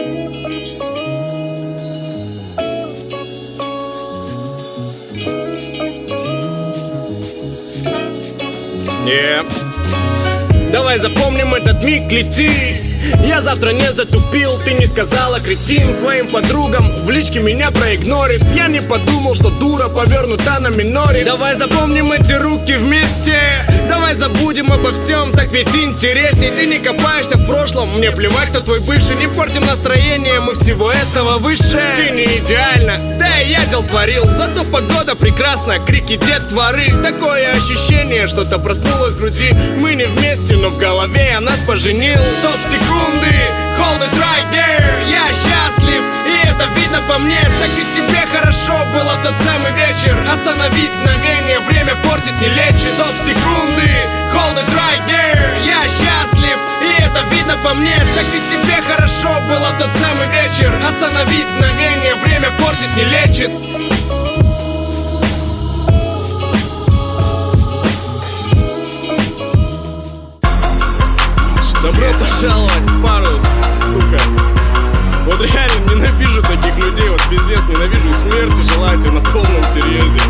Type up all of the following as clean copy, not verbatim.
Давай запомним этот миг, лети. Я завтра не затупил, ты не сказала, кретин, своим подругам в личке меня проигнорив. Я не подумал, что дура повернута на миноре. Давай запомним эти руки вместе. Давай забудем обо всем, так ведь интересней. Ты не копаешься в прошлом, мне плевать, кто твой бывший. Не портим настроение, мы всего этого выше. Ты не идеальна, да и я дел творил. Зато погода прекрасна, крики детворы. Такое ощущение, что-то проснулось в груди. Мы не вместе, но в голове я нас поженил. Стоп, секунды, hold it right there. Я счастлив, и это видно по мне. Так и тебе хорошо было в тот самый вечер. Остановись мгновение, время портит не лечит. Стоп, секунды, hold it right there. Я счастлив, и это видно по мне. Так и тебе хорошо было в тот самый вечер. Остановись мгновение, время портит не лечит. Добро пожаловать в пару, сука. Вот реально ненавижу таких людей, вот пиздец, ненавижу смерти, желательно на полном серьезе.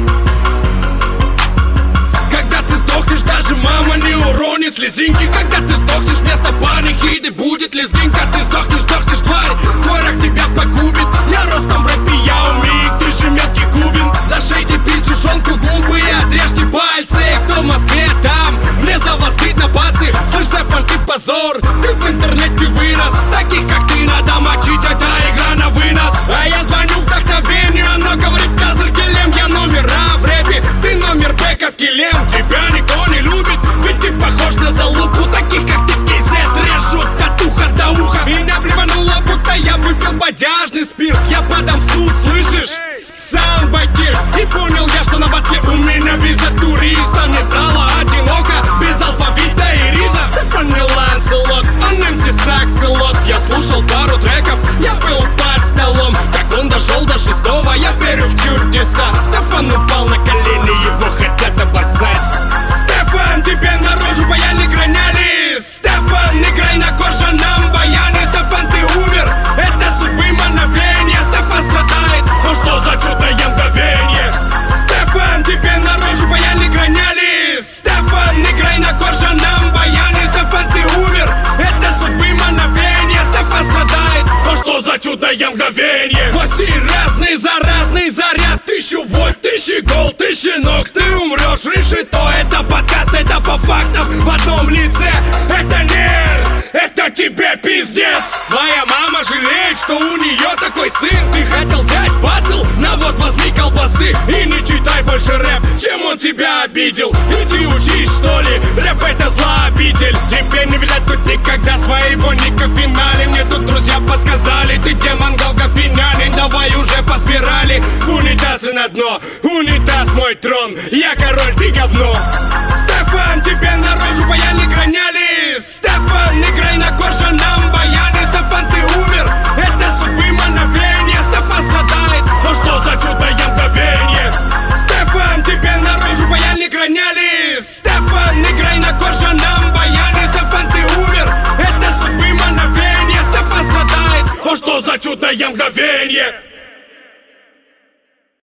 Когда ты сдохнешь, даже мама не уронит слезинки. Когда ты сдохнешь, вместо панихиды будет лезгинка. Ты сдохнешь, тварь, твой рак тебя погубит. Я ростом в рэпе, я умею, ты же мелкий губин. Зашейте пиздюшонку губы и отрежьте пальцы. Кто в Москве там, мне за вас стыдно, бацы. Слышь, Стефан, ты позор, ты в интернете вырос. Таких как ты надо мочить, это игра на вынос. А я звоню вдохновению, оно говорит козырь килем. Я номер А в рэпе, ты номер Б каскилем. Тебя никто не любит, ведь ты похож на залупу. Таких как ты в КЗ режут от уха до уха. Меня плевануло, будто я выпил бодяжный спирт. Я подам в суд, слышишь? Сам багир. И понял я, что на батле у меня виза туриста. Мне стало одиноко, без алфавита и риза. Стефан не Ланселот, он МС Сакселот. Я слушал пару треков, я был под столом. Как он дошел до 6-го, я верю в чудеса. Стефан упал на колени, его хотят обоссать. Стефан, тебе наружу паяльник роняли. Стефан, играй на кожаном баяне. Стефан, ты умер, это судьбы мановение. Стефан страдает, но что за чудо я мгновенье. Стефан, тебе наружу паяльник роняли. Стефан, играй на кожаном баяне. Стефан, ты умер, это судьбы мановение. Стефан страдает, но что за чудо я мгновенье. Оси разный, заразный заряд. 1000 вольт, 1000 гол, 1000 ног. Ты умрешь, решето. Это подкаст, это по фактам в одном лице. Это нерв, это тебе пиздец. Твоя мама жалеет, что у нее такой сын. Ты хотел взять батл, на вот возьми колбасы. И не читай больше рэп, чем он тебя обидел. Иди учись, что ли, рэп это злообитель. Тебе не видать тут никогда своего ника в финале. Мне тут друзья подсказали, ты демон голгофинялин. Давай уже по спирали, унитазы на дно. Унитаз мой трон, я король, ты говно. Стефан, тебе наружу паяльник роняли. Стефан, играй на кожаном баяне. Стефан, ты умер, это судьбы мановение. Стефан страдает, но что за чудо я мгновенье. Стефан, тебе наружу паяльник роняли. Стефан, играй на кожаном баяне. Стефан, ты умер, это судьбы мановение. Стефан страдает, но что за чудо я мгновенье.